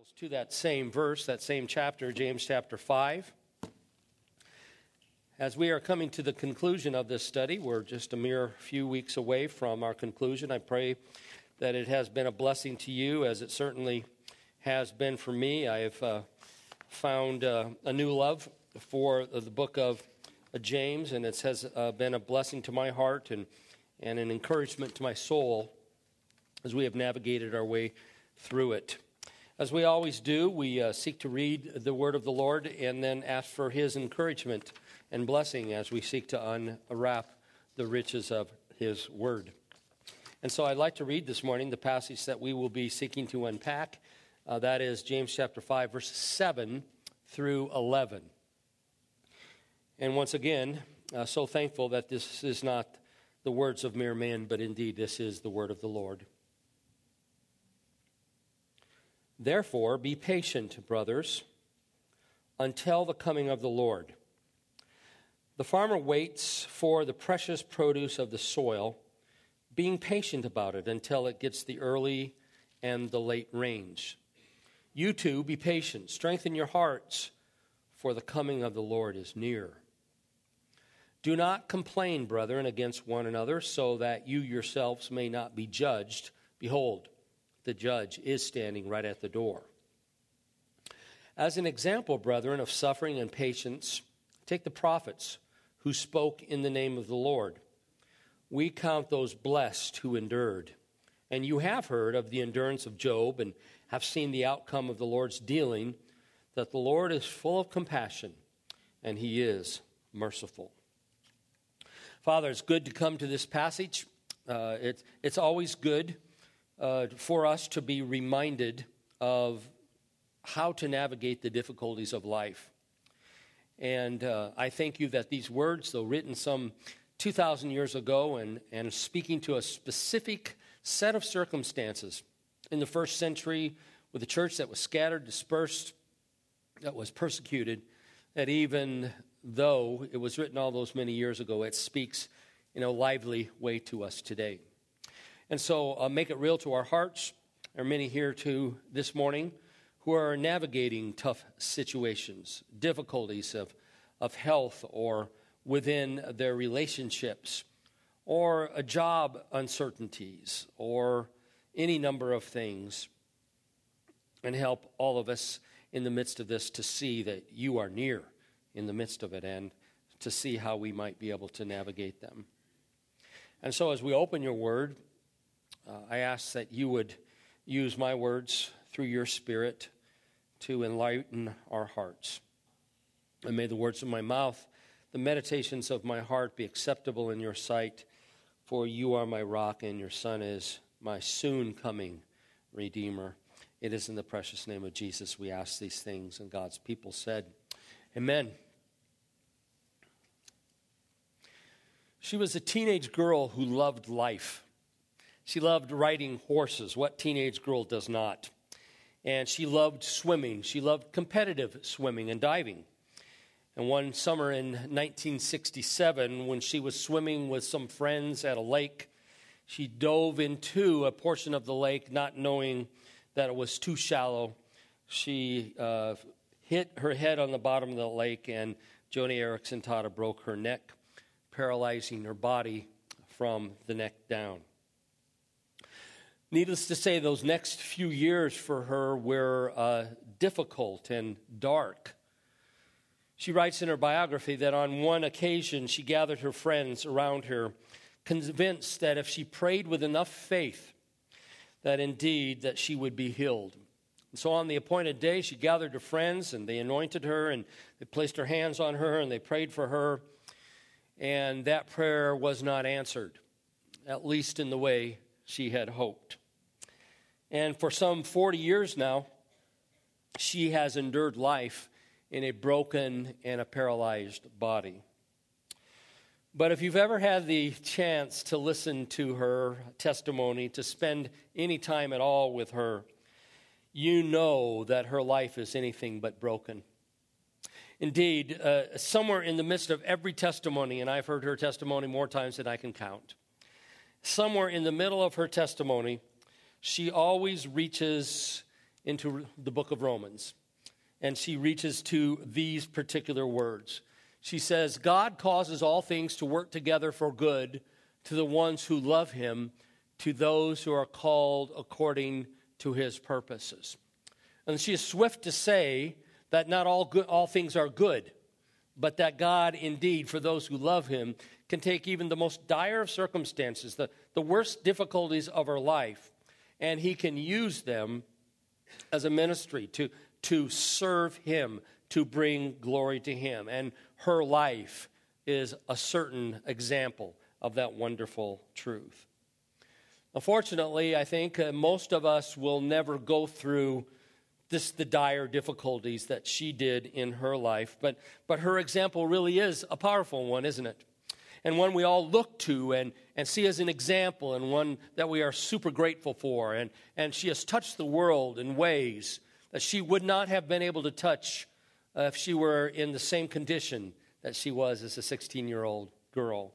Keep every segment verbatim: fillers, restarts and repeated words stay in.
Bibles to that same verse, that same chapter, James chapter five. As we are coming to the conclusion of this study, we're just a mere few weeks away from our conclusion. I pray that it has been a blessing to you, as it certainly has been for me. I have uh, found uh, a new love for the book of James, and it has uh, been a blessing to my heart and, and an encouragement to my soul as we have navigated our way through it. As we always do, we uh, seek to read the word of the Lord and then ask for his encouragement and blessing as we seek to unwrap the riches of his word. And so I'd like to read this morning the passage that we will be seeking to unpack. Uh, that is James chapter five, verses seven through eleven. And once again, uh, so thankful that this is not the words of mere men, but indeed this is the word of the Lord. Therefore, be patient, brothers, until the coming of the Lord. The farmer waits for the precious produce of the soil, being patient about it until it gets the early and the late rains. You too, be patient. Strengthen your hearts, for the coming of the Lord is near. Do not complain, brethren, against one another, so that you yourselves may not be judged. Behold, the judge is standing right at the door. As an example, brethren, of suffering and patience, take the prophets who spoke in the name of the Lord. We count those blessed who endured. And you have heard of the endurance of Job and have seen the outcome of the Lord's dealing, that the Lord is full of compassion and he is merciful. Father, it's good to come to this passage. Uh, it, it's always good Uh, for us to be reminded of how to navigate the difficulties of life. And uh, I thank you that these words, though written some two thousand years ago and, and speaking to a specific set of circumstances in the first century with a church that was scattered, dispersed, that was persecuted, that even though it was written all those many years ago, it speaks in a lively way to us today. And so uh, make it real to our hearts. There are many here too this morning who are navigating tough situations, difficulties of, of health or within their relationships, or a job uncertainties, or any number of things. And help all of us in the midst of this to see that you are near in the midst of it and to see how we might be able to navigate them. And so as we open your word, Uh, I ask that you would use my words through your Spirit to enlighten our hearts. And may the words of my mouth, the meditations of my heart be acceptable in your sight, for you are my rock and your Son is my soon coming Redeemer. It is in the precious name of Jesus we ask these things. And God's people said, Amen. She was a teenage girl who loved life. She loved riding horses. What teenage girl does not? And she loved swimming. She loved competitive swimming and diving. And one summer in nineteen sixty-seven, when she was swimming with some friends at a lake, she dove into a portion of the lake, not knowing that it was too shallow. She uh, hit her head on the bottom of the lake, and Joni Eareckson Tada broke her neck, paralyzing her body from the neck down. Needless to say, those next few years for her were uh, difficult and dark. She writes in her biography that on one occasion she gathered her friends around her, convinced that if she prayed with enough faith, that indeed that she would be healed. And so on the appointed day, she gathered her friends and they anointed her and they placed their hands on her and they prayed for her. And that prayer was not answered, at least in the way she had hoped. And for some forty years now, she has endured life in a broken and a paralyzed body. But if you've ever had the chance to listen to her testimony, to spend any time at all with her, you know that her life is anything but broken. Indeed, uh, somewhere in the midst of every testimony, and I've heard her testimony more times than I can count, somewhere in the middle of her testimony, she always reaches into the book of Romans, and she reaches to these particular words. She says, God causes all things to work together for good to the ones who love him, to those who are called according to his purposes. And she is swift to say that not all good, all things are good, but that God indeed, for those who love him, can take even the most dire of circumstances, the, the worst difficulties of our life, and he can use them as a ministry to, to serve him, to bring glory to him. And her life is a certain example of that wonderful truth. Unfortunately, I think uh, most of us will never go through this, the dire difficulties that she did in her life, but, but her example really is a powerful one, isn't it? And one we all look to and, and see as an example, and one that we are super grateful for. And, and she has touched the world in ways that she would not have been able to touch uh, if she were in the same condition that she was as a sixteen-year-old girl.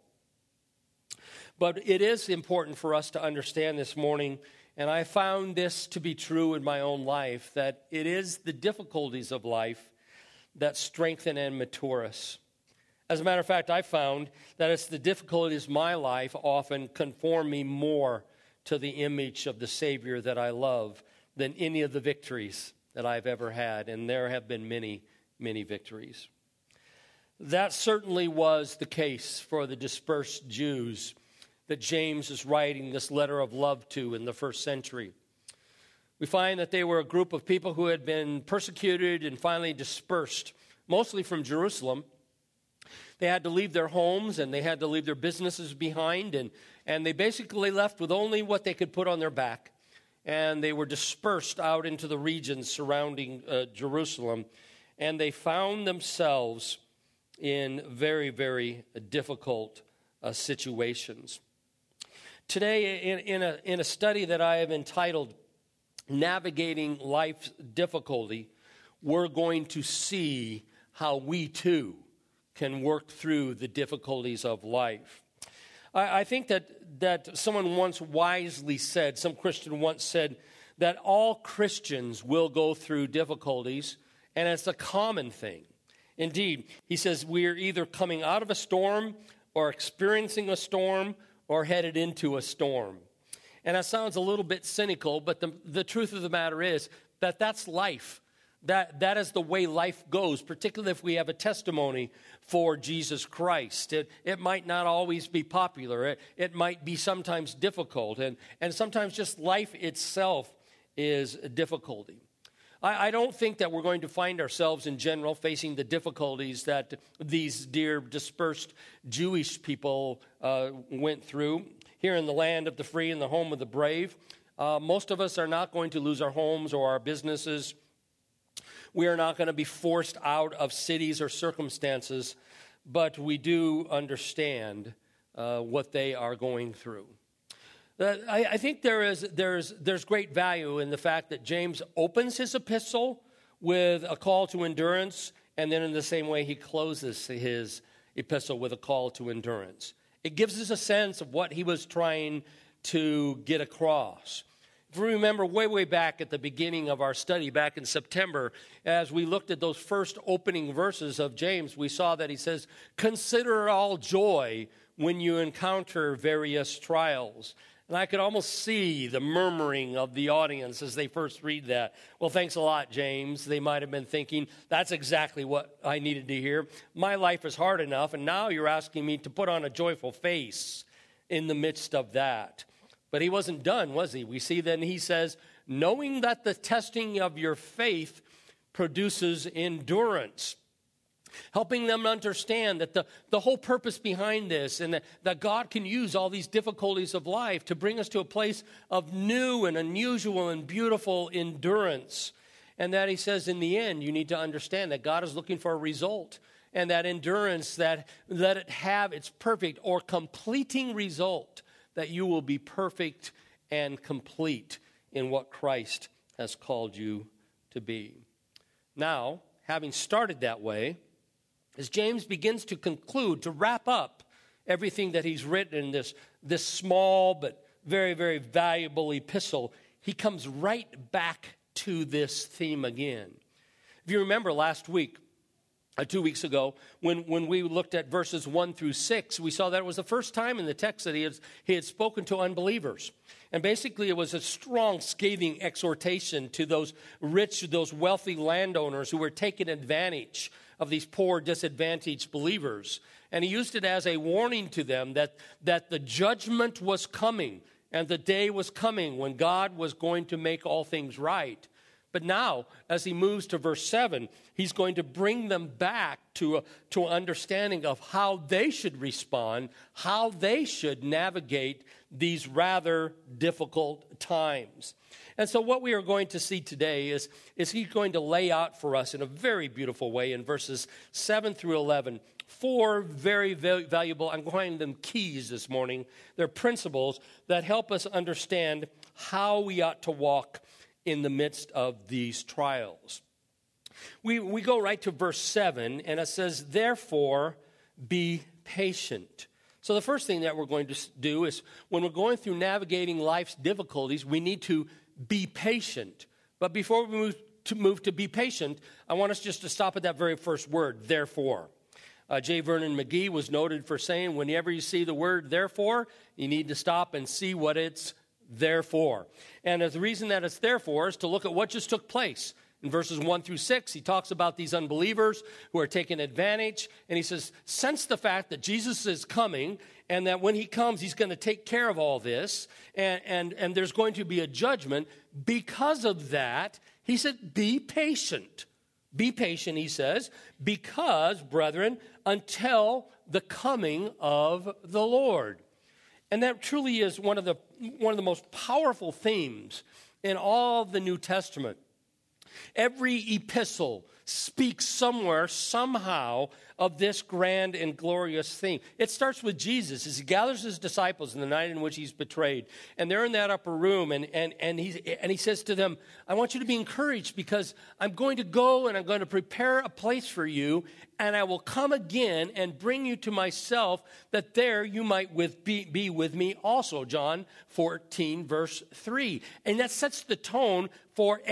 But it is important for us to understand this morning, and I found this to be true in my own life, that it is the difficulties of life that strengthen and mature us. As a matter of fact, I found that it's the difficulties of my life often conform me more to the image of the Savior that I love than any of the victories that I've ever had, and there have been many, many victories. That certainly was the case for the dispersed Jews that James is writing this letter of love to in the first century. We find that they were a group of people who had been persecuted and finally dispersed, mostly from Jerusalem. They had to leave their homes and they had to leave their businesses behind, and, and they basically left with only what they could put on their back. And they were dispersed out into the regions surrounding uh, Jerusalem, and they found themselves in very, very difficult uh, situations. Today, in, in, a, in a study that I have entitled Navigating Life's Difficulty, we're going to see how we too can work through the difficulties of life. I, I think that, that someone once wisely said, some Christian once said, that all Christians will go through difficulties, and it's a common thing. Indeed, he says we are either coming out of a storm or experiencing a storm or headed into a storm. And that sounds a little bit cynical, but the, the truth of the matter is that that's life. That, that is the way life goes, particularly if we have a testimony for Jesus Christ. It, it might not always be popular. It, it might be sometimes difficult. And, and sometimes just life itself is a difficulty. I, I don't think that we're going to find ourselves in general facing the difficulties that these dear dispersed Jewish people uh, went through. Here in the land of the free and the home of the brave, uh, most of us are not going to lose our homes or our businesses. We are not going to be forced out of cities or circumstances, but we do understand uh, what they are going through. Uh, I, I think there is there's there's great value in the fact that James opens his epistle with a call to endurance, and then in the same way he closes his epistle with a call to endurance. It gives us a sense of what he was trying to get across. If we remember way, way back at the beginning of our study, back in September, as we looked at those first opening verses of James, we saw that he says, "Consider it all joy when you encounter various trials." And I could almost see the murmuring of the audience as they first read that. Well, thanks a lot, James. They might have been thinking, that's exactly what I needed to hear. My life is hard enough, and now you're asking me to put on a joyful face in the midst of that. But he wasn't done, was he? We see then he says, knowing that the testing of your faith produces endurance. Helping them understand that the, the whole purpose behind this and that, that God can use all these difficulties of life to bring us to a place of new and unusual and beautiful endurance. And that he says in the end, you need to understand that God is looking for a result. And that endurance, that let it have its perfect or completing result, that you will be perfect and complete in what Christ has called you to be. Now, having started that way, as James begins to conclude, to wrap up everything that he's written in this, this small but very, very valuable epistle, he comes right back to this theme again. If you remember last week, uh, two weeks ago, when, when we looked at verses one through six, we saw that it was the first time in the text that he had, he had spoken to unbelievers. And basically it was a strong, scathing exhortation to those rich, those wealthy landowners who were taking advantage of these poor, disadvantaged believers. And he used it as a warning to them that, that the judgment was coming and the day was coming when God was going to make all things right. But now, as he moves to verse seven, he's going to bring them back to a, to an understanding of how they should respond, how they should navigate these rather difficult times. And so what we are going to see today is, is he's going to lay out for us in a very beautiful way in verses seven through eleven, four very, very valuable, I'm calling them keys this morning. They're principles that help us understand how we ought to walk in the midst of these trials. We, we go right to verse seven, and it says, therefore, be patient. So the first thing that we're going to do is when we're going through navigating life's difficulties, we need to be patient. But before we move to, move to be patient, I want us just to stop at that very first word, therefore. Uh, J. Vernon McGee was noted for saying, whenever you see the word therefore, you need to stop and see what it's therefore. And the reason that it's therefore is to look at what just took place. In verses one through six, he talks about these unbelievers who are taking advantage. And he says, sense the fact that Jesus is coming and that when he comes, he's going to take care of all this. And, and, and there's going to be a judgment. Because of that, he said, be patient. Be patient, he says, because, brethren, until the coming of the Lord. And that truly is one of the one of the most powerful themes in all the New Testament. Every epistle speaks somewhere, somehow, of this grand and glorious theme. It starts with Jesus as he gathers his disciples in the night in which he's betrayed. And they're in that upper room, and, and, and, he, and he says to them, I want you to be encouraged because I'm going to go and I'm going to prepare a place for you, and I will come again and bring you to myself, that there you might with, be, be with me also. John fourteen, verse three. And that sets the tone for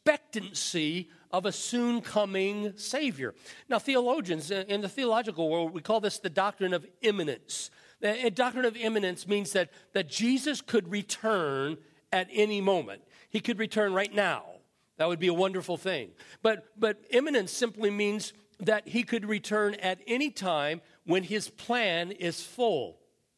expectancy of a soon coming Savior. Now, theologians, in the theological world, we call this the doctrine of imminence. The doctrine of imminence means that, that Jesus could return at any moment. He could return right now. That would be a wonderful thing. But, but imminence simply means that he could return at any time when his plan is full.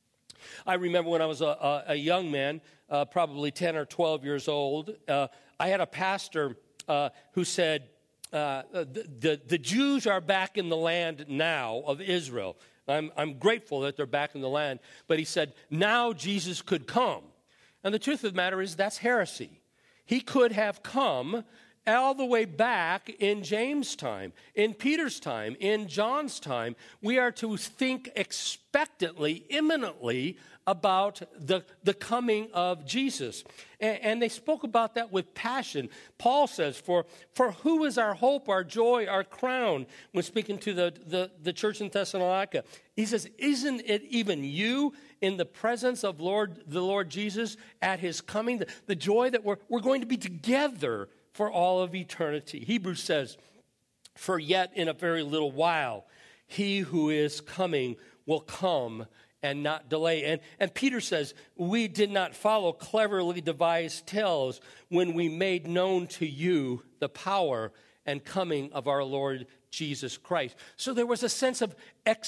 I remember when I was a, a, a young man, uh, probably ten or twelve years old, uh, I had a pastor Uh, who said, uh, the, the, the Jews are back in the land now of Israel. I'm, I'm grateful that they're back in the land. But he said, now Jesus could come. And the truth of the matter is that's heresy. He could have come all the way back in James' time, in Peter's time, in John's time. We are to think expectantly, imminently about the, the coming of Jesus. And, and they spoke about that with passion. Paul says, for, for who is our hope, our joy, our crown? When speaking to the, the, the church in Thessalonica, he says, isn't it even you in the presence of Lord, the Lord Jesus at his coming? The, the joy that we're, we're going to be together for all of eternity. Hebrews says, for yet in a very little while, he who is coming will come and not delay. And, and Peter says, we did not follow cleverly devised tales when we made known to you the power and coming of our Lord Jesus Christ. So there was a sense of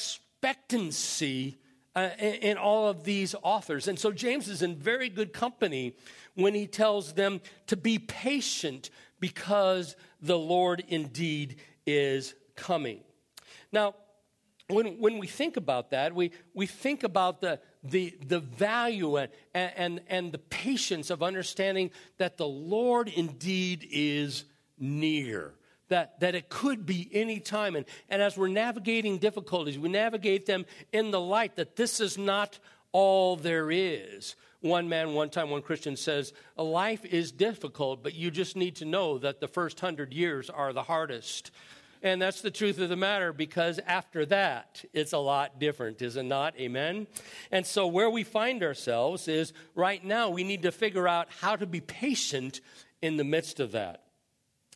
expectancy uh, in, in all of these authors. And so James is in very good company when he tells them to be patient because the Lord indeed is coming. Now, When, when we think about that, we, we think about the, the, the value and, and, and the patience of understanding that the Lord indeed is near, that, that it could be any time. And, and as we're navigating difficulties, we navigate them in the light that this is not all there is. One man, one time, one Christian says, life is difficult, but you just need to know that the first hundred years are the hardest. And that's the truth of the matter, because after that, it's a lot different, is it not? Amen? And so where we find ourselves is right now we need to figure out how to be patient in the midst of that.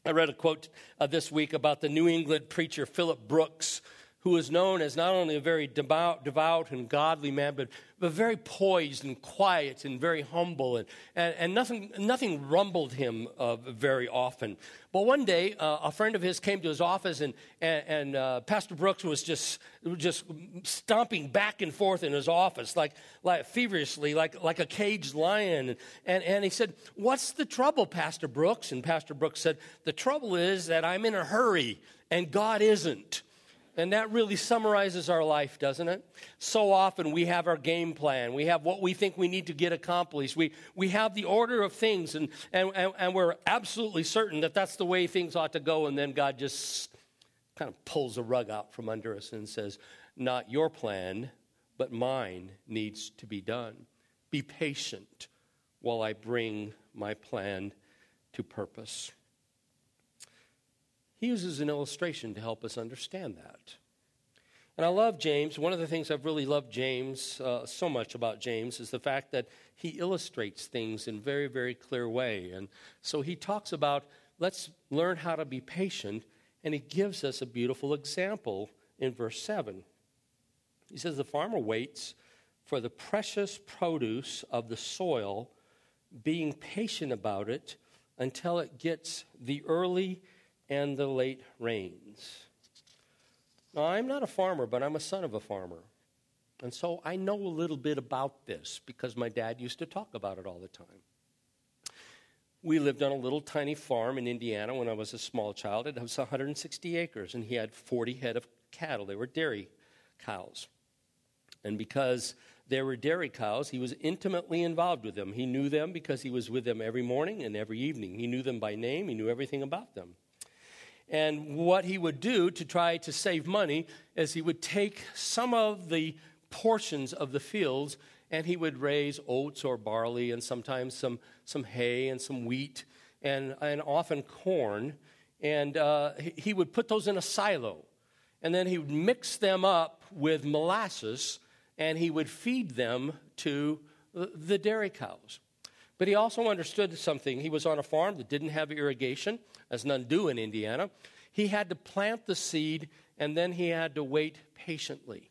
I read a quote uh, this week about the New England preacher Philip Brooks, who is known as not only a very devout, devout and godly man, but, but very poised and quiet and very humble, and, and, and nothing, nothing rumbled him uh, very often. But one day, uh, a friend of his came to his office, and, and, and uh, Pastor Brooks was just, just stomping back and forth in his office, like, like feverishly, like, like a caged lion. And, and he said, "What's the trouble, Pastor Brooks?" And Pastor Brooks said, "The trouble is that I'm in a hurry, and God isn't." And that really summarizes our life, doesn't it? So often we have our game plan. We have what we think we need to get accomplished. We we have the order of things, and, and, and, and we're absolutely certain that that's the way things ought to go. And then God just kind of pulls the rug out from under us and says, "Not your plan, but mine needs to be done. Be patient while I bring my plan to purpose." He uses an illustration to help us understand that. And I love James. One of the things I've really loved James, uh, so much about James, is the fact that he illustrates things in a very, very clear way. And so he talks about, let's learn how to be patient, and he gives us a beautiful example in verse seven. He says, "The farmer waits for the precious produce of the soil, being patient about it until it gets the early and the late rains." Now, I'm not a farmer, but I'm a son of a farmer. And so I know a little bit about this because my dad used to talk about it all the time. We lived on a little tiny farm in Indiana when I was a small child. It was one hundred sixty acres, and he had forty head of cattle. They were dairy cows. And because they were dairy cows, he was intimately involved with them. He knew them because he was with them every morning and every evening. He knew them by name. He knew everything about them. And what he would do to try to save money is he would take some of the portions of the fields and he would raise oats or barley and sometimes some, some hay and some wheat and, and often corn. And uh, he would put those in a silo. And then he would mix them up with molasses and he would feed them to the dairy cows. But he also understood something. He was on a farm that didn't have irrigation, as none do in Indiana. He had to plant the seed, and then he had to wait patiently.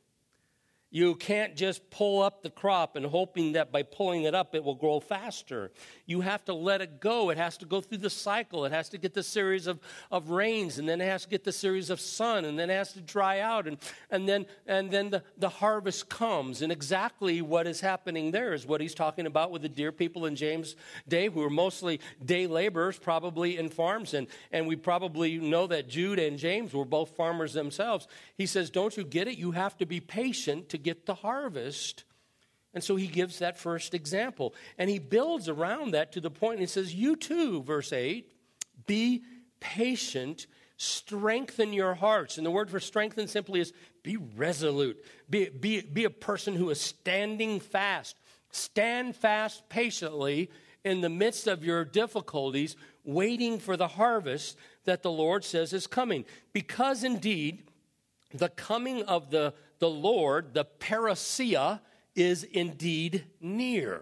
You can't just pull up the crop and hoping that by pulling it up it will grow faster. You have to let it go. It has to go through the cycle. It has to get the series of, of rains, and then it has to get the series of sun, and then it has to dry out, and, and then, and then the, the harvest comes. And exactly what is happening there is what he's talking about with the dear people in James' day, who were mostly day laborers, probably in farms, and, and we probably know that Jude and James were both farmers themselves. He says, don't you get it? You have to be patient to get the harvest. And so he gives that first example. And he builds around that to the point, and he says, you too, verse eight, be patient, strengthen your hearts. And the word for strengthen simply is be resolute. Be, be, be a person who is standing fast. Stand fast patiently in the midst of your difficulties, waiting for the harvest that the Lord says is coming. Because indeed, the coming of the, the Lord, the parousia, is indeed near.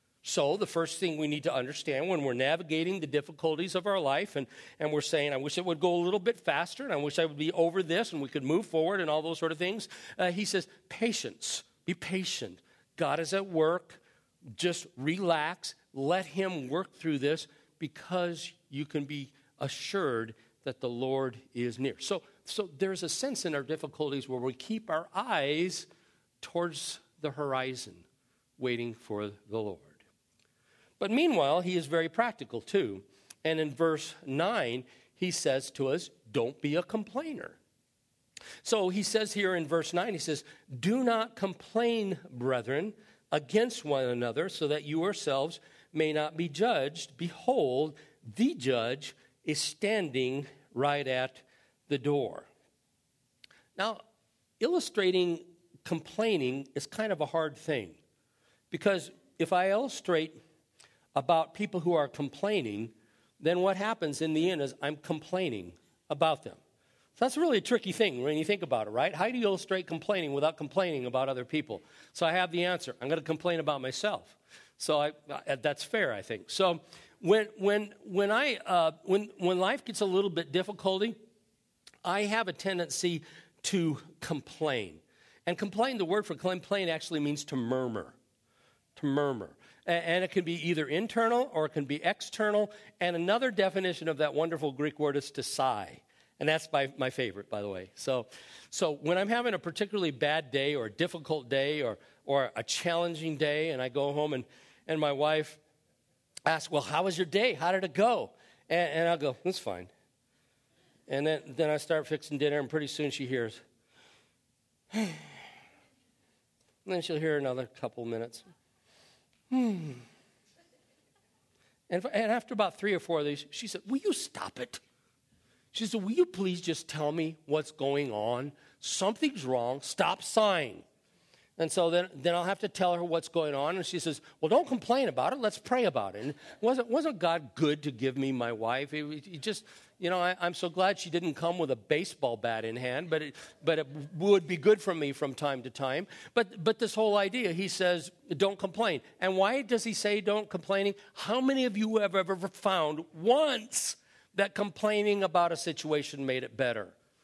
So the first thing we need to understand when we're navigating the difficulties of our life and, and we're saying, I wish it would go a little bit faster, and I wish I would be over this and we could move forward and all those sort of things. Uh, he says, patience, be patient. God is at work. Just relax. Let him work through this because you can be assured that the Lord is near. So, so there's a sense in our difficulties where we keep our eyes towards the horizon, waiting for the Lord. But meanwhile, he is very practical too. And in verse nine, he says to us, don't be a complainer. So he says here in verse nine, he says, do not complain, brethren, against one another, so that you yourselves may not be judged. Behold, the judge is standing right at the door. Now, illustrating complaining is kind of a hard thing, because if I illustrate about people who are complaining, then what happens in the end is I'm complaining about them. So that's really a tricky thing when you think about it, right? How do you illustrate complaining without complaining about other people? So I have the answer. I'm going to complain about myself. So I, that's fair, I think. So when when when I uh, when when life gets a little bit difficult, I have a tendency to complain. And complain, the word for complain actually means to murmur, to murmur. And it can be either internal or it can be external. And another definition of that wonderful Greek word is to sigh. And that's my, my favorite, by the way. So so when I'm having a particularly bad day or a difficult day or or a challenging day, and I go home and, and my wife asks, well, how was your day? How did it go? And, and I'll go, it's fine. And then, then I start fixing dinner, and pretty soon she hears, and then she'll hear another couple minutes. Hmm. And, and after about three or four of these, she said, will you stop it? She said, will you please just tell me what's going on? Something's wrong. Stop sighing. And so then, then I'll have to tell her what's going on. And she says, well, don't complain about it. Let's pray about it. And wasn't, wasn't God good to give me my wife? He, he just, you know, I, I'm so glad she didn't come with a baseball bat in hand, but it, but it would be good for me from time to time. But but this whole idea, he says, don't complain. And why does he say don't complaining? How many of you have ever found once that complaining about a situation made it better?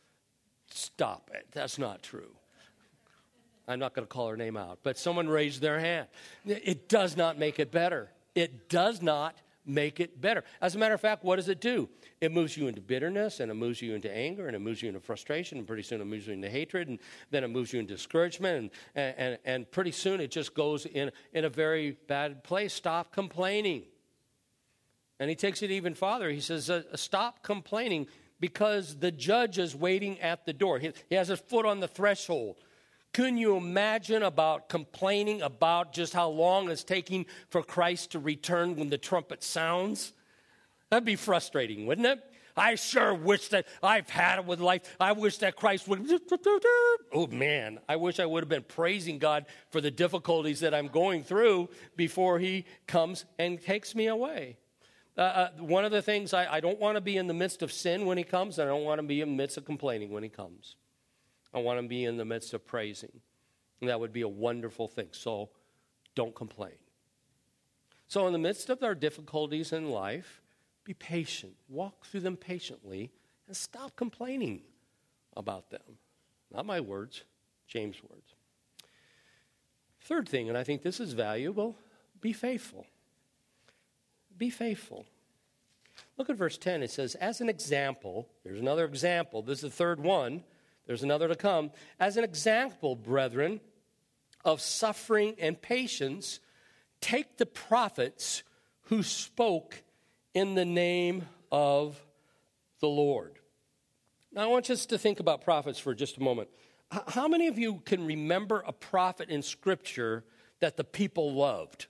Stop it. That's not true. I'm not going to call her name out, but someone raised their hand. It does not make it better. It does not make it better. As a matter of fact, what does it do? It moves you into bitterness, and it moves you into anger, and it moves you into frustration, and pretty soon it moves you into hatred, and then it moves you into discouragement, and, and, and pretty soon it just goes in, in a very bad place. Stop complaining. And he takes it even farther. He says, uh, stop complaining because the judge is waiting at the door. He, he has his foot on the threshold. Can you imagine about complaining about just how long it's taking for Christ to return when the trumpet sounds? That'd be frustrating, wouldn't it? I sure wish that I've had it with life. I wish that Christ would. Oh, man, I wish I would have been praising God for the difficulties that I'm going through before he comes and takes me away. Uh, uh, one of the things, I, I don't want to be in the midst of sin when he comes, and I don't want to be in the midst of complaining when he comes. I want to be in the midst of praising. And that would be a wonderful thing. So don't complain. So in the midst of our difficulties in life, be patient. Walk through them patiently and stop complaining about them. Not my words, James' words. Third thing, and I think this is valuable, be faithful. Be faithful. Look at verse ten. It says, as an example, there's another example. This is the third one. There's another to come. As an example, brethren, of suffering and patience, take the prophets who spoke in the name of the Lord. Now, I want us to think about prophets for just a moment. How many of you can remember a prophet in Scripture that the people loved?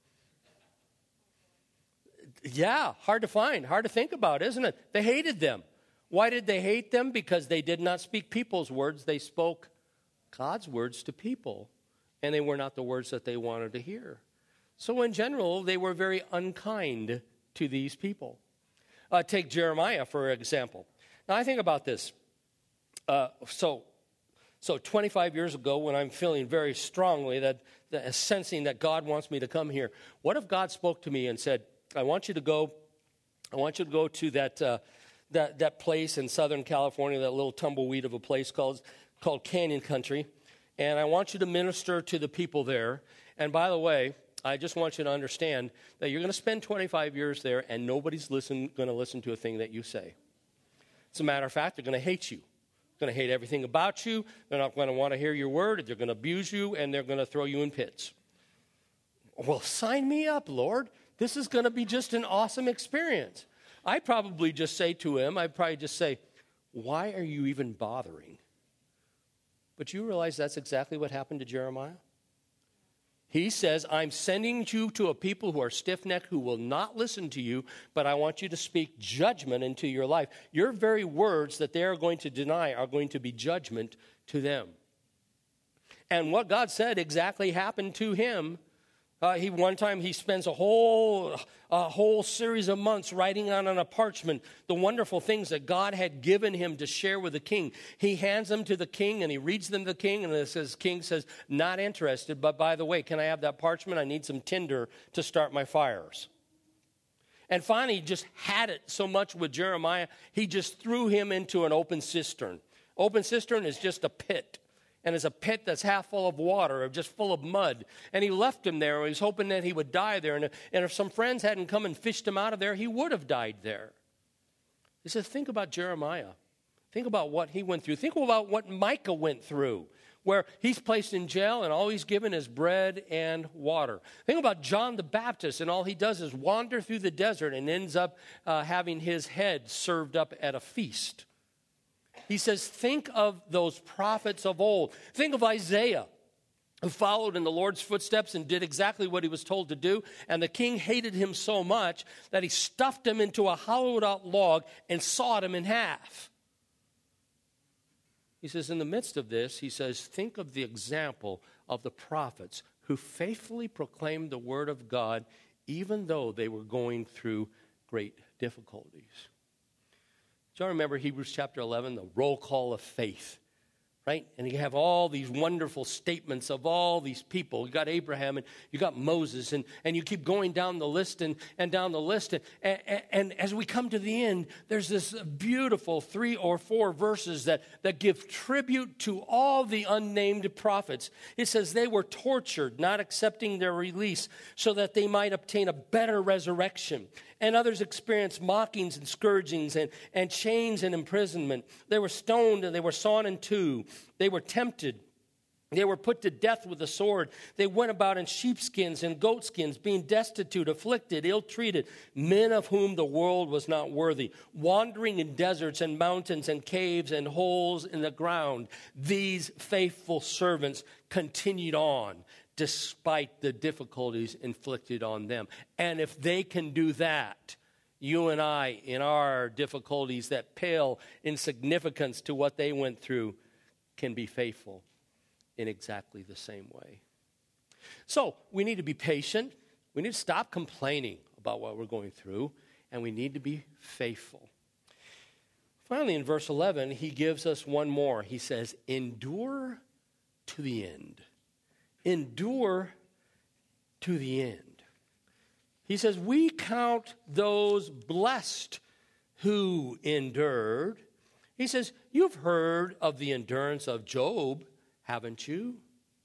Yeah, hard to find, hard to think about, isn't it? They hated them. Why did they hate them? Because they did not speak people's words. They spoke God's words to people, and they were not the words that they wanted to hear. So in general, they were very unkind to these people. Uh, take Jeremiah, for example. Now, I think about this. Uh, so, so twenty-five years ago, when I'm feeling very strongly that, that sensing that God wants me to come here, what if God spoke to me and said, I want you to go, I want you to go to that... Uh, That that place in Southern California, that little tumbleweed of a place called, called Canyon Country. And I want you to minister to the people there. And by the way, I just want you to understand that you're going to spend twenty-five years there and nobody's listen, going to listen to a thing that you say. As a matter of fact, they're going to hate you. They're going to hate everything about you. They're not going to want to hear your word. They're going to abuse you, and they're going to throw you in pits. Well, sign me up, Lord. This is going to be just an awesome experience. I'd probably just say to him, I'd probably just say, why are you even bothering? But you realize that's exactly what happened to Jeremiah? He says, I'm sending you to a people who are stiff-necked, who will not listen to you, but I want you to speak judgment into your life. Your very words that they are going to deny are going to be judgment to them. And what God said exactly happened to him. Uh, he one time he spends a whole a whole series of months writing on on a parchment the wonderful things that God had given him to share with the king. He hands them to the king and he reads them to the king, and it says, king says, not interested, but by the way, can I have that parchment? I need some tinder to start my fires. And finally, he just had it so much with Jeremiah, he just threw him into an open cistern. Open cistern is just a pit. And it's a pit that's half full of water, or just full of mud. And he left him there. He was hoping that he would die there. And, and if some friends hadn't come and fished him out of there, he would have died there. He says, think about Jeremiah. Think about what he went through. Think about what Micah went through, where he's placed in jail and all he's given is bread and water. Think about John the Baptist, and all he does is wander through the desert and ends up uh, having his head served up at a feast. He says, think of those prophets of old. Think of Isaiah, who followed in the Lord's footsteps and did exactly what he was told to do. And the king hated him so much that he stuffed him into a hollowed out log and sawed him in half. He says, in the midst of this, he says, think of the example of the prophets who faithfully proclaimed the word of God, even though they were going through great difficulties. Do you remember Hebrews chapter eleven, the roll call of faith, right? And you have all these wonderful statements of all these people. You got Abraham and you got Moses, and, and you keep going down the list and, and down the list. And, and, and as we come to the end, there's this beautiful three or four verses that, that give tribute to all the unnamed prophets. It says they were tortured, not accepting their release, so that they might obtain a better resurrection. And others experienced mockings and scourgings and, and chains and imprisonment. They were stoned and they were sawn in two. They were tempted. They were put to death with the sword. They went about in sheepskins and goatskins, being destitute, afflicted, ill-treated, men of whom the world was not worthy, wandering in deserts and mountains and caves and holes in the ground. These faithful servants continued on, despite the difficulties inflicted on them. And if they can do that, you and I, in our difficulties that pale in significance to what they went through, can be faithful in exactly the same way. So we need to be patient. We need to stop complaining about what we're going through, and we need to be faithful. Finally, in verse eleven, he gives us one more. He says, endure to the end. Endure to the end. He says, we count those blessed who endured. He says, you've heard of the endurance of Job, haven't you?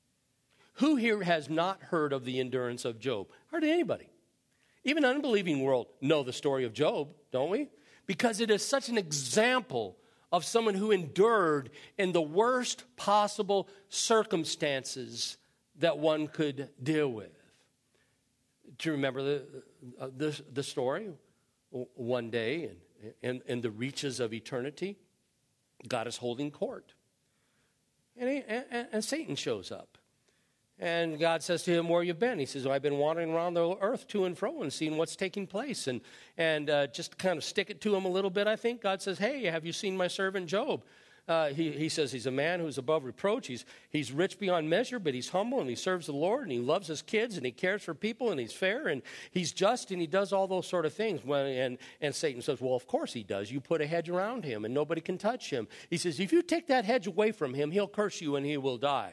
Who here has not heard of the endurance of Job? Hardly anybody. Even an unbelieving world know the story of Job, don't we? Because it is such an example of someone who endured in the worst possible circumstances that one could deal with. Do you remember the, uh, the, the story? One day, in, in, in the reaches of eternity, God is holding court. And, he, and, and Satan shows up. And God says to him, where you been? He says, well, I've been wandering around the earth to and fro and seeing what's taking place. And, and uh, just kind of stick it to him a little bit, I think. God says, hey, have you seen my servant Job? Uh, he, he says he's a man who's above reproach. He's, he's rich beyond measure, but he's humble, and he serves the Lord, and he loves his kids, and he cares for people, and he's fair, and he's just, and he does all those sort of things. When, and, and Satan says, well, of course he does. You put a hedge around him, and nobody can touch him. He says, if you take that hedge away from him, he'll curse you, and he will die.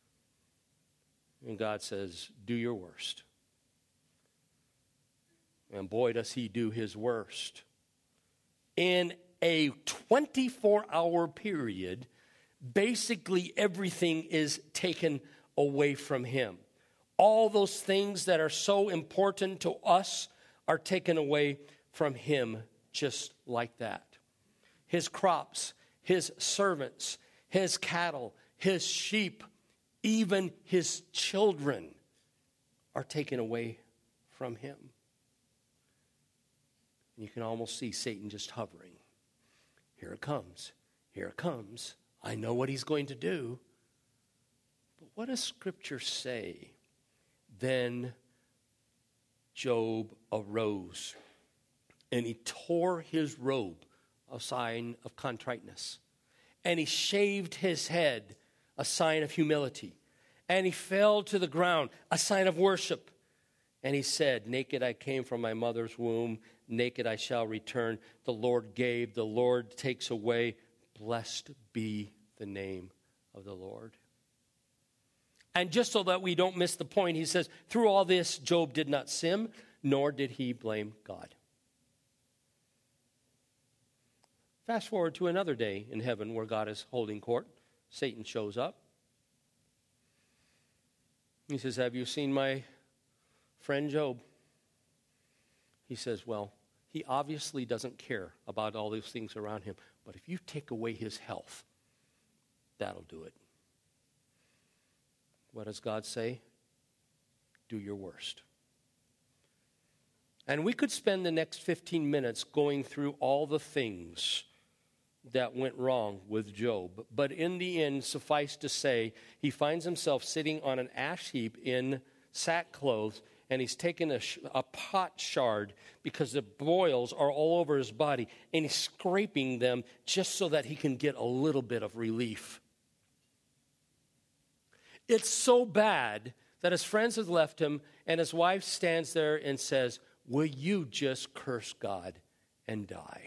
And God says, do your worst. And boy, does he do his worst. In a twenty-four hour period, basically everything is taken away from him. All those things that are so important to us are taken away from him just like that. His crops, his servants, his cattle, his sheep, even his children are taken away from him. You can almost see Satan just hovering. Here it comes. Here it comes. I know what he's going to do. But what does Scripture say? Then Job arose, and he tore his robe, a sign of contriteness. And he shaved his head, a sign of humility. And he fell to the ground, a sign of worship. And he said, naked I came from my mother's womb, naked I shall return. The Lord gave, the Lord takes away. Blessed be the name of the Lord. And just so that we don't miss the point, he says, through all this, Job did not sin, nor did he blame God. Fast forward to another day in heaven where God is holding court. Satan shows up. He says, have you seen my friend Job? He says, well, he obviously doesn't care about all those things around him, but if you take away his health, that'll do it. What does God say? Do your worst. And we could spend the next fifteen minutes going through all the things that went wrong with Job. But in the end, suffice to say, he finds himself sitting on an ash heap in sackcloth, and he's taken a, sh- a pot shard because the boils are all over his body, and he's scraping them just so that he can get a little bit of relief. It's so bad that his friends have left him, and his wife stands there and says, will you just curse God and die?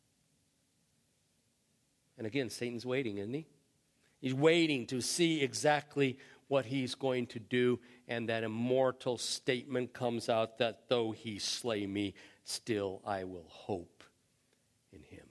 And again, Satan's waiting, isn't he? He's waiting to see exactly what he's going to do, and that immortal statement comes out that though he slay me, still I will hope in him.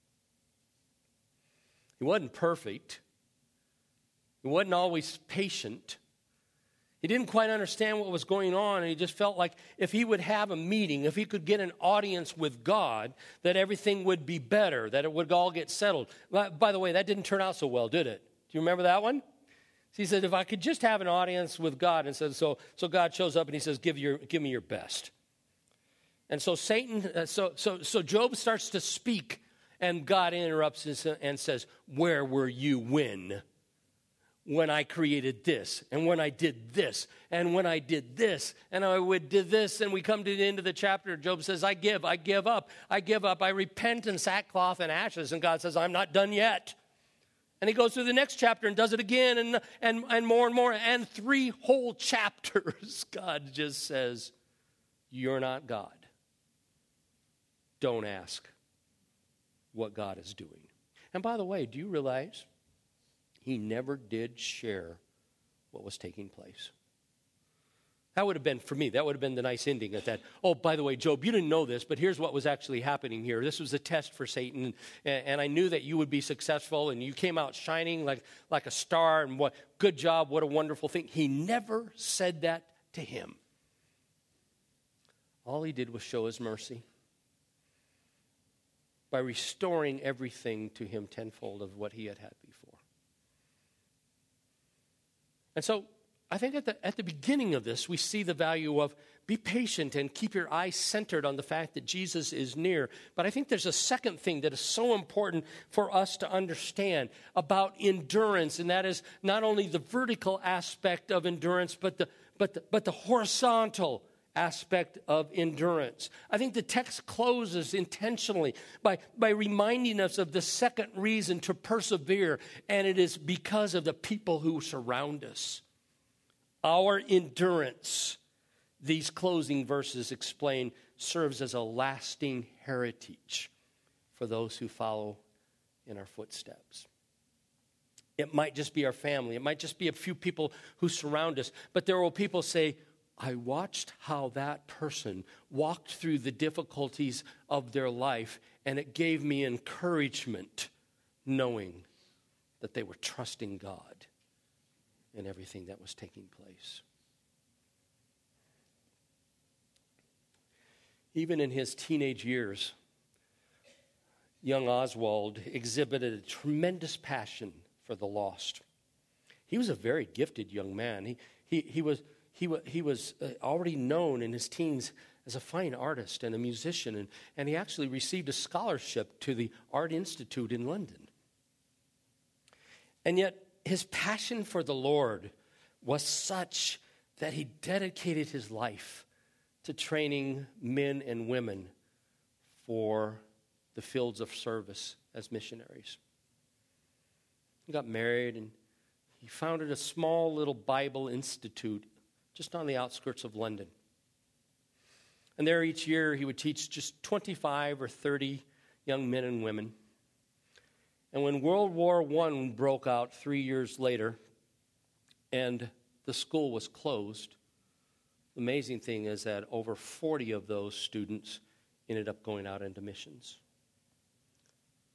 He wasn't perfect. He wasn't always patient. He didn't quite understand what was going on, and he just felt like if he would have a meeting, if he could get an audience with God, that everything would be better, that it would all get settled. By the way, that didn't turn out so well, did it? Do you remember that one? He said, if I could just have an audience with God, and said, so, so God shows up and he says, give your, give me your best. And so Satan, uh, so, so, so Job starts to speak, and God interrupts and says, where were you when? When I created this, and when I did this, and when I did this, and I would did this, and we come to the end of the chapter, Job says, I give, I give up, I give up, I repent in sackcloth and ashes, and God says, I'm not done yet. And he goes through the next chapter and does it again, and, and, and more and more, and three whole chapters, God just says, you're not God. Don't ask what God is doing. And by the way, do you realize he never did share what was taking place? That would have been, for me, that would have been the nice ending at that. Oh, by the way, Job, you didn't know this, but here's what was actually happening here. This was a test for Satan, and, and I knew that you would be successful, and you came out shining like, like a star, and what good job, what a wonderful thing. He never said that to him. All he did was show his mercy by restoring everything to him tenfold of what he had had before. And so I think at the, at the beginning of this, we see the value of be patient and keep your eyes centered on the fact that Jesus is near. But I think there's a second thing that is so important for us to understand about endurance, and that is not only the vertical aspect of endurance, but the, but the, but the horizontal aspect of endurance. I think the text closes intentionally by, by reminding us of the second reason to persevere, and it is because of the people who surround us. Our endurance, these closing verses explain, serves as a lasting heritage for those who follow in our footsteps. It might just be our family. It might just be a few people who surround us, but there will people say, I watched how that person walked through the difficulties of their life, and it gave me encouragement knowing that they were trusting God in everything that was taking place. Even in his teenage years, young Oswald exhibited a tremendous passion for the lost. He was a very gifted young man. He, he, he was... He, w- he was uh, already known in his teens as a fine artist and a musician, and, and he actually received a scholarship to the Art Institute in London. And yet, his passion for the Lord was such that he dedicated his life to training men and women for the fields of service as missionaries. He got married, and he founded a small little Bible institute just on the outskirts of London. And there each year he would teach just twenty-five or thirty young men and women. And when World War One broke out three years later and the school was closed, the amazing thing is that over forty of those students ended up going out into missions.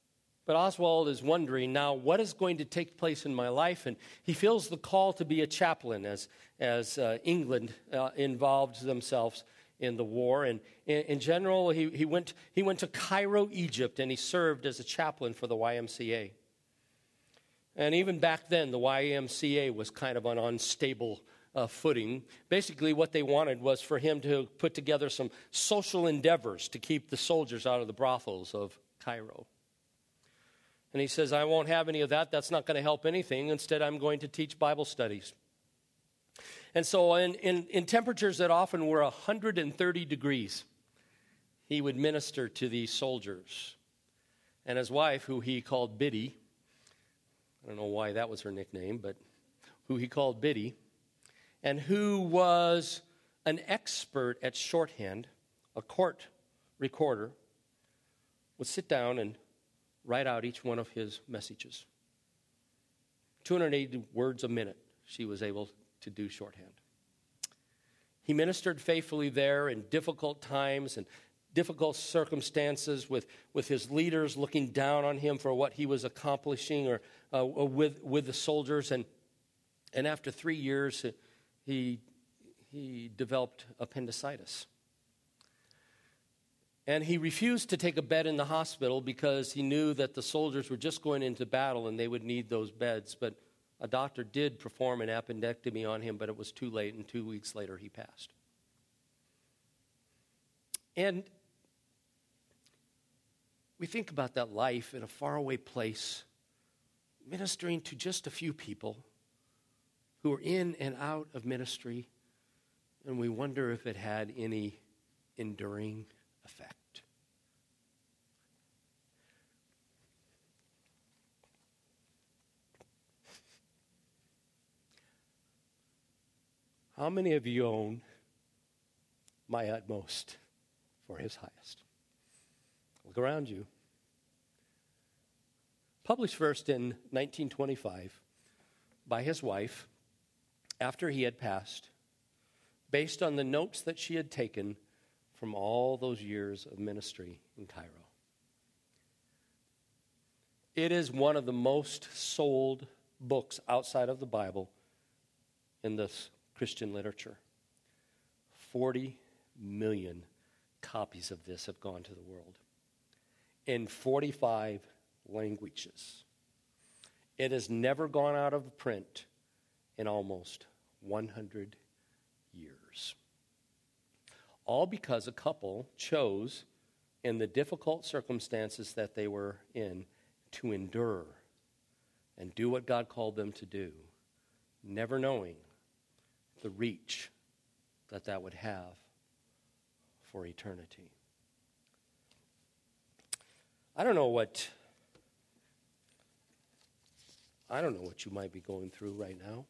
But Oswald is wondering now, what is going to take place in my life? And he feels the call to be a chaplain as, as uh, England uh, involved themselves in the war. And in, in general, he, he, went, he went to Cairo, Egypt, and he served as a chaplain for the Y M C A. And even back then, the Y M C A was kind of on unstable uh, footing. Basically, what they wanted was for him to put together some social endeavors to keep the soldiers out of the brothels of Cairo. And he says, I won't have any of that. That's not going to help anything. Instead, I'm going to teach Bible studies. And so in, in, in temperatures that often were one hundred thirty degrees, he would minister to these soldiers. And his wife, who he called Biddy, I don't know why that was her nickname, but who he called Biddy, and who was an expert at shorthand, a court recorder, would sit down and write out each one of his messages. two hundred eighty words a minute, she was able to do shorthand. He ministered faithfully there in difficult times and difficult circumstances with, with his leaders looking down on him for what he was accomplishing or uh, with, with the soldiers. And, and after three years, he, he developed appendicitis. And he refused to take a bed in the hospital because he knew that the soldiers were just going into battle and they would need those beds. But a doctor did perform an appendectomy on him, but it was too late, and two weeks later he passed. And we think about that life in a faraway place, ministering to just a few people who are in and out of ministry, and we wonder if it had any enduring effect. How many of you own My Utmost for His Highest? Look around you. Published first in nineteen twenty-five by his wife after he had passed, based on the notes that she had taken from all those years of ministry in Cairo. It is one of the most sold books outside of the Bible in this Christian literature. forty million copies of this have gone to the world in forty-five languages. It has never gone out of print in almost one hundred years. All because a couple chose, in the difficult circumstances that they were in, to endure and do what God called them to do, never knowing the reach that that would have for eternity. I don't know what I don't know what you might be going through right now.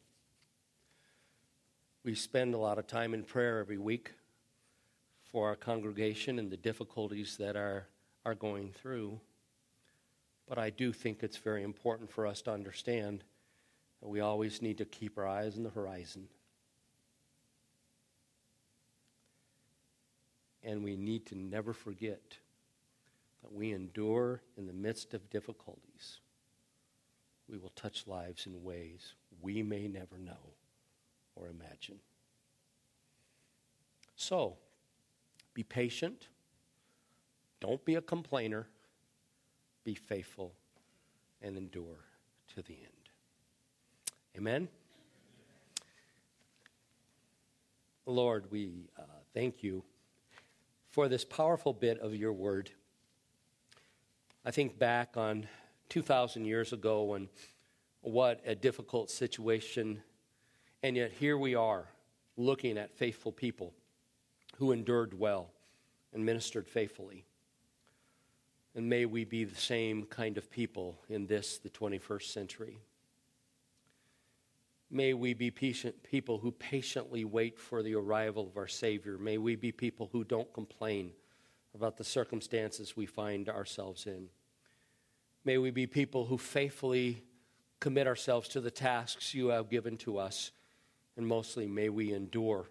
We spend a lot of time in prayer every week for our congregation and the difficulties that are, are going through. But I do think it's very important for us to understand that we always need to keep our eyes on the horizon. And we need to never forget that we endure in the midst of difficulties. We will touch lives in ways we may never know or imagine. So, be patient. Don't be a complainer. Be faithful and endure to the end. Amen? Lord, we uh, thank you for this powerful bit of your word. I think back on two thousand years ago and what a difficult situation, and yet here we are looking at faithful people who endured well and ministered faithfully. And may we be the same kind of people in this, the twenty-first century. May we be patient people who patiently wait for the arrival of our Savior. May we be people who don't complain about the circumstances we find ourselves in. May we be people who faithfully commit ourselves to the tasks you have given to us. And mostly, may we endure,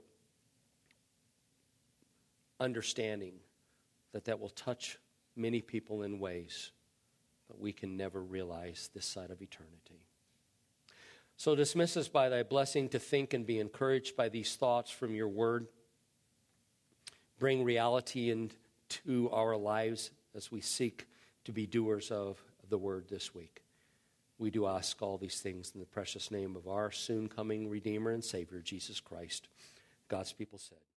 understanding that that will touch many people in ways that we we can never realize this side of eternity. So dismiss us by thy blessing to think and be encouraged by these thoughts from your word. Bring reality into our lives as we seek to be doers of the word this week. We do ask all these things in the precious name of our soon coming Redeemer and Savior, Jesus Christ. God's people said.